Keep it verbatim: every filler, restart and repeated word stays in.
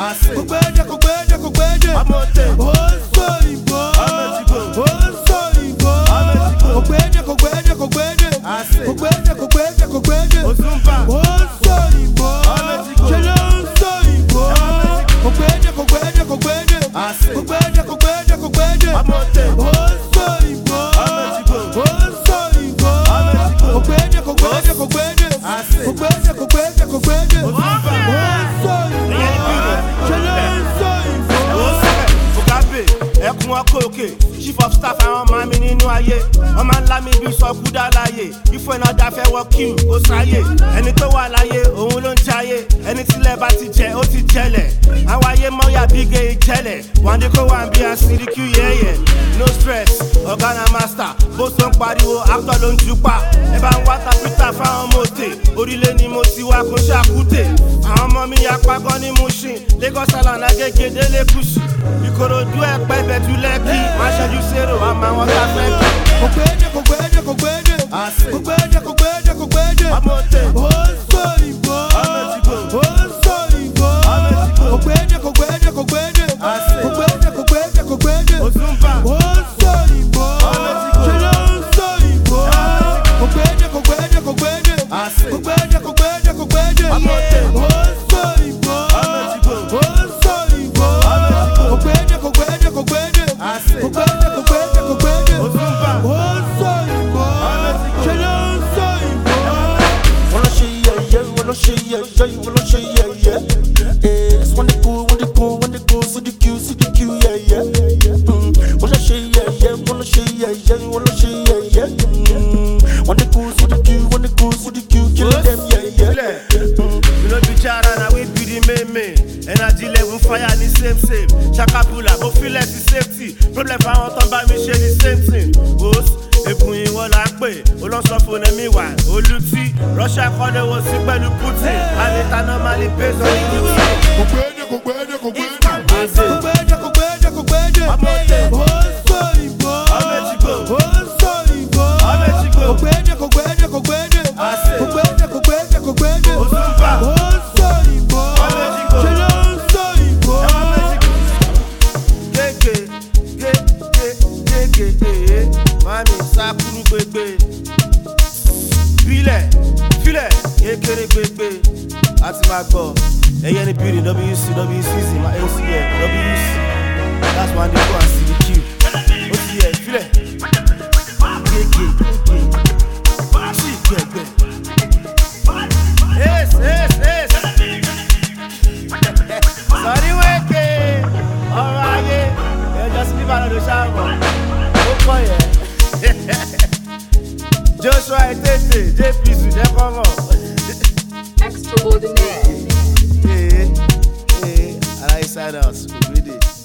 kò gbédè kò gbédè kò gbédè. Ó sọ ìbò. Ó sọ ìbò. Kò gbédè kò gbédè kò gbédè. Kò gbédè kò gbédè kò gbédè. Ó sọ ìbò. Ṣé ló ń sọ ìbò? Kò gbédè kò gbédè kò gbédè. Kò gbédè kò gbédè kò gbédè. Ó sọ ìbò. Ó sọ ìbò. Kò gbédè kò gbédè kò gbédè. Kò gbédè kò gbédè kò gbédè. Ó sọ ìbò. Ṣé ló ń sọ ìbò? Mugabe, ẹkùn ọkọ òkè, chief of staff àwọn ọmọ mi nínú ayé. Wọ́n máa ń lá mi bí sọkúdà láyé. Ifo iná dáfẹ́ wọ kíw, ó sáyé. Ẹni tó wà láyé, òun ló ń jayé. Ẹni tílẹ̀ bá ti jẹ, ó ti jẹlẹ̀. Àwọn ayé mọ́yà bí gé ìjẹlẹ̀. Wàndé kó wà bí a sì rí kíw yẹ́yẹ́. No stress, ọ̀gá na master. Bó so ń pariwo, actor ló ń jupa. Ẹ bá ń wá tapita fáwọn mọ̀tè. Orílẹ̀ ni mo ti wá kó ṣàkútè. Àwọn ọmọ mi yapa gan ní Mushin. Lagos Island Agége délé Kùsì. Ìkòròdú ẹ̀pẹ́ bẹ̀tú lẹ́kì. Má ṣẹ́jú sérò, àmọ́ àwọn tá fẹ́ kí. Kò gbédè kò gbédè kò gbédè. Kò gbédè kò gbédè kò gbédè. Ó sọ ìbò. Ó sọ ìbò. Kò gbédè kò gbédè kò gbédè. Kò gbédè kò gbédè kò gbédè. Ó sọ ìbò. Ṣé ló ń sọ ìbò? Kò gbédè kò gbédè kò gbédè. Kò gbédè kò gbédè kò gbédè. Ó sọ ìbò. Ó sọ ìbò. Kò gbédè kò gbédè kò gbédè. Kò gbédè kò gbédè kò gbédè. Ó sọ ìbò. Ṣé ló ń sọ ìbò? Wanna ṣe yẹ̀yẹ́, wanna ṣe yẹ̀yẹ́, wanna ṣe yẹ̀yẹ́. Eh, wọ́n ní kú, wọ́n ní kú, wọ́n ní kú, sí di Q, sí di Q yẹ̀yẹ́. Mm, wanna ṣe yẹ̀yẹ́, wanna ṣe yẹ̀yẹ́, wanna ṣe yẹ̀yẹ́. Mm, wọ́n ní kú, sí di Q, wọ́n ní kú, sí di Q, kill them yẹ̀yẹ́. You know be jara na we be the main main. Energy level fire the same same. Shakapula, go feel like the safety. Problem for àwọn tó ń bá mi ṣe the same thing. Boss, ègún ìwọ là ń pè. Olóńsọ fún ẹ̀mí wà, olùtí. Russia kọ́lé wo sí pẹ̀lú Putin. Àlèta normally based on the routine. Kò gbédè kò gbédè kò gbédè. Kò gbédè kò gbédè kò gbédè. Ó sọ ìbò. Ó sọ ìbò. Kò gbédè kò gbédè kò gbédè. Kò gbédè kò gbédè kò gbédè. Ó sọ ìbò. Ṣé ló ń sọ ìbò? Gègé, gègé, gègé, ee. Mami sákúrú gbégbé. Filẹ̀, filẹ̀, kékeré gbégbé. A ti máa gbọ́. Ẹyẹ ní beauty, W C, W C Z, my A C L, W C. That's why they go and see the queue. Ó ti yẹ, filẹ̀. Gègé, gègé. Sí, gbẹ̀gbẹ̀. Yes, yes, yes. Sọ̀rí wéèké. Ọ̀rọ̀ ayé. Ẹjọ́ sí bíbá lọ́dọ̀ ṣáàmù. Ó kọ̀ yẹ. Joshua Etete, J P C, jẹ́ kọ́mọ̀. Extraordinaire. Hey, hey, I like side house.